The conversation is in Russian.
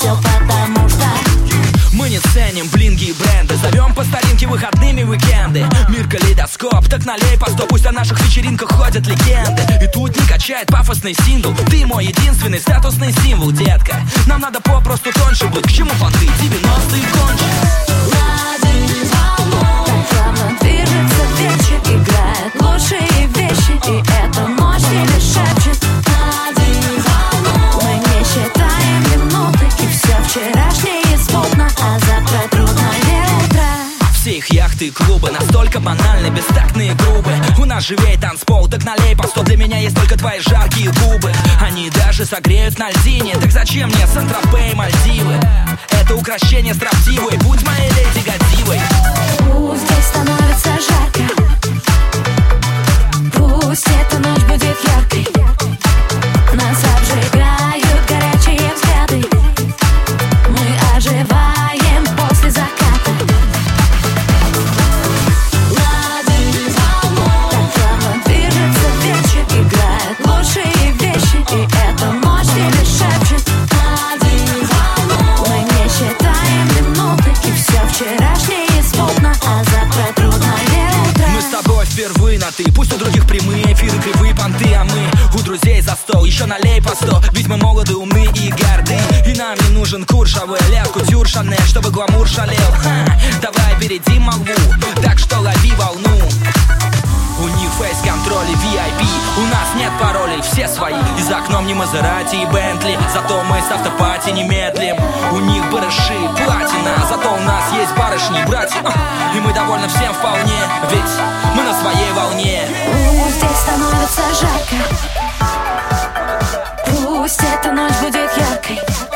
все потому что мы не ценим блинги и бренды, зовем по старинке выходными уикенды. Мир калейдоскоп, так налей по 100, пусть о наших вечеринках ходят легенды. И тут не качает пафосный сингл, ты мой единственный статусный символ, детка. Нам надо попросту тоньше быть, к чему понты, 90-е кончи. так плавно движется вечер, играет лучшие вещи, и эта ночь тебе шепчет. Мы не считаем минуты, и все вчерашнее смутно, а завтра трудное утро. Все их яхты и клубы настолько банальны, бестактные и грубые. У нас живей танцпол, так налей по 100, для меня есть только твои жаркие губы. Они даже согреют на льдине, так зачем мне Сан-Тропе и Мальдивы? Это украшение строптивой, будь моей леди Годзиллой. Пусть здесь становится жарко, пусть эта ночь будет яркой. Нас обжигают горячие взгляды, мы оживаем после заката. Так плавно движется вечер, играет лучшие вещи, и эта ночь тебе шепчет. Мы не считаем минуты, и все вчерашнее смутно, а завтра трудное утро. Мы с тобой впервые на ты, пусть у других прямые эфиры, кривые понты, а мы у друзей за стол, еще налей по 100, ведь мы молоды, умны и горды. И нам не нужен куршавый ля, кутюр, шанель, чтобы гламур шалел. Давай опередим молву, так что лови волну. У них фейс-контроль и VIP, у нас нет паролей, все свои. И за окном не Мазерати и Бентли, зато мы с автопати не медлим. У них барыши, платина, зато у нас есть барышни, братья. И мы довольны всем вполне, ведь мы на своей волне. Пусть здесь становится жарко, пусть эта ночь будет яркой.